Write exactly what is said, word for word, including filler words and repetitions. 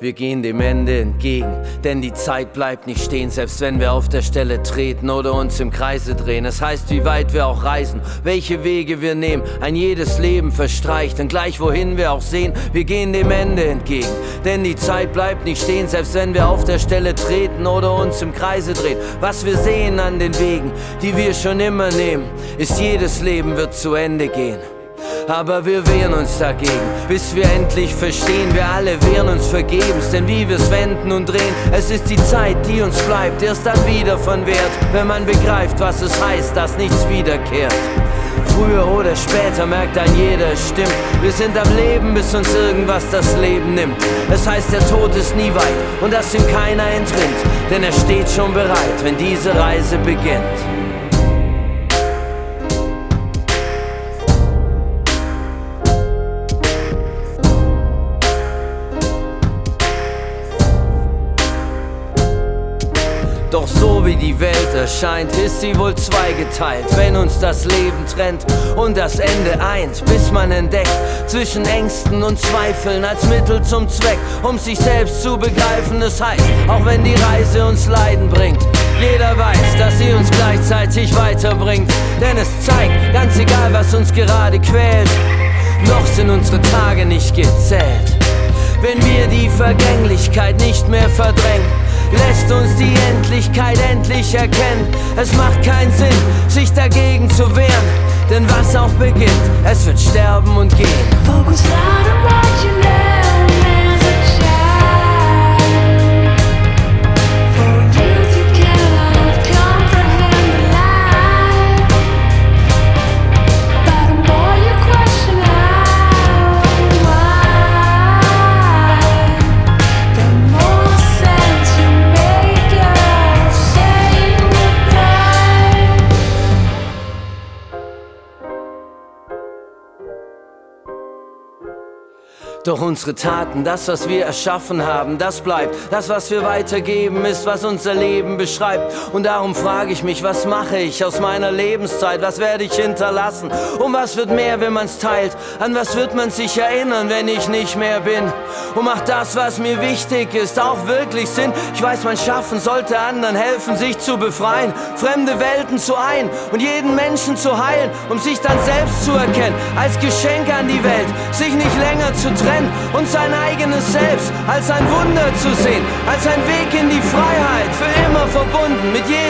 Wir gehen dem Ende entgegen, denn die Zeit bleibt nicht stehen, selbst wenn wir auf der Stelle treten oder uns im Kreise drehen. Es heißt, wie weit wir auch reisen, welche Wege wir nehmen, ein jedes Leben verstreicht, und gleich wohin wir auch sehen, wir gehen dem Ende entgegen, denn die Zeit bleibt nicht stehen, selbst wenn wir auf der Stelle treten oder uns im Kreise drehen. Was wir sehen an den Wegen, die wir schon immer nehmen, ist, jedes Leben wird zu Ende gehen. Aber wir wehren uns dagegen, bis wir endlich verstehen, wir alle wehren uns vergebens, denn wie wir's wenden und drehen, es ist die Zeit, die uns bleibt, erst dann wieder von Wert, wenn man begreift, was es heißt, dass nichts wiederkehrt. Früher oder später merkt ein jeder, es stimmt, wir sind am Leben, bis uns irgendwas das Leben nimmt. Es heißt, der Tod ist nie weit und dass ihm keiner entrinnt, denn er steht schon bereit, wenn diese Reise beginnt. Doch so wie die Welt erscheint, ist sie wohl zweigeteilt, wenn uns das Leben trennt und das Ende eint, bis man entdeckt, zwischen Ängsten und Zweifeln als Mittel zum Zweck, um sich selbst zu begreifen. Das heißt, auch wenn die Reise uns Leiden bringt, jeder weiß, dass sie uns gleichzeitig weiterbringt, denn es zeigt, ganz egal was uns gerade quält, noch sind unsere Tage nicht gezählt. Wenn wir die Vergänglichkeit nicht mehr verdrängen, lässt uns die Endlichkeit endlich erkennen. Es macht keinen Sinn, sich dagegen zu wehren, denn was auch beginnt, es wird sterben und gehen. Focus not on what you learned as a child, for youth you cannot comprehend the life, but the more you question how and why, the more sense you make of saying goodbye. Doch unsere Taten, das was wir erschaffen haben, das bleibt. Das was wir weitergeben ist, was unser Leben beschreibt. Und darum frage ich mich, was mache ich aus meiner Lebenszeit? Was werde ich hinterlassen? Um was wird mehr, wenn man's teilt? An was wird man sich erinnern, wenn ich nicht mehr bin? Und macht das, was mir wichtig ist, auch wirklich Sinn? Ich weiß, mein Schaffen sollte anderen helfen, sich zu befreien, fremde Welten zu ein und jeden Menschen zu heilen, um sich dann selbst zu erkennen, als Geschenk an die Welt, sich nicht länger zu trennen und sein eigenes Selbst als ein Wunder zu sehen, als ein Weg in die Freiheit, für immer verbunden mit jedem